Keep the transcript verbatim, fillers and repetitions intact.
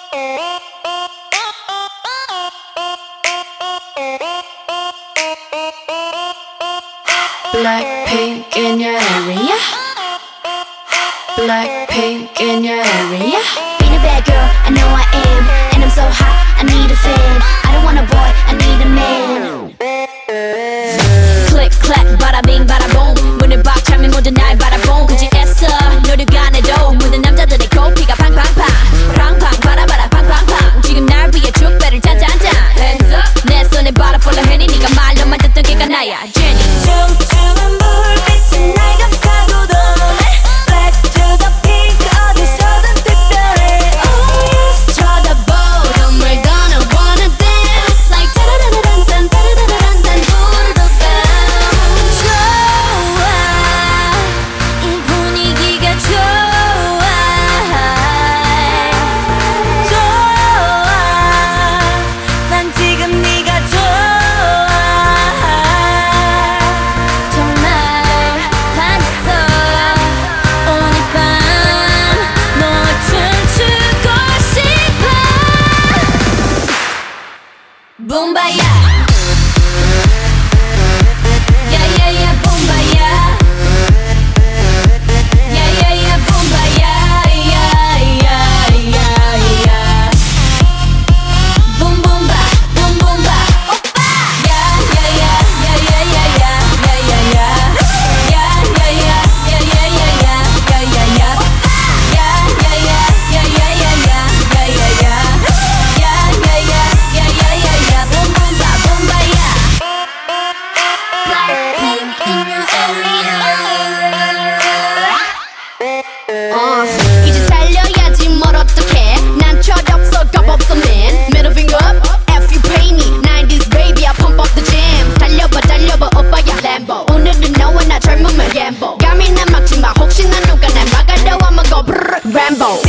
Blackpink in your area. Blackpink in your area. Being a bad girl, I know I am. And I'm so hot, I need a fan. I don't want a boy, I need a man. Click, clack, bada bing, bada boom. 문을 박 차면 모두 날 바라본 굳이 애써 노력 안 해도 모든 남자들의 코피가 팡팡팡 팡팡 바라바라 팡팡팡 지금 날 위해 축배를 짠짠짠 Hands up 내 손에 butterfly henny 네가 말로만 듣던 걔가 나야 Jenny 춤추는 불빛은 날 감싸고 도네 Black to the pink 어디서든 특별해 Oh yes 쳐다보 정말 gonna wanna dance Like 따라라란딴 따라라란딴 부르도 bounce 좋아 이 분위기가 좋아 좋아 난 지금 네가 좋아 정말 반했어 오늘 밤 너와 춤추고 싶어 붐바야 야야야 붐바야 야야야 붐바야 야야야야 붐붐바 붐붐바 오빠 야야야 야야야야 야야야 야야야 야야야야 야야야 오빠 야야야 야야야야 야야야 야야야 야야야야 붐붐바 붐바야 Blackpink in your area. 어, 이제 달려야지 뭘 어떡해 난 철없어 겁없어 man Middle finger up F you pay me nineties baby I pump up the jam 달려봐 달려봐 오빠야 Lambo 오늘은 너와 나 젊음을 gamble 감히 난 막지마 혹시나 누가 날 막아도 I'ma go brrr Rambo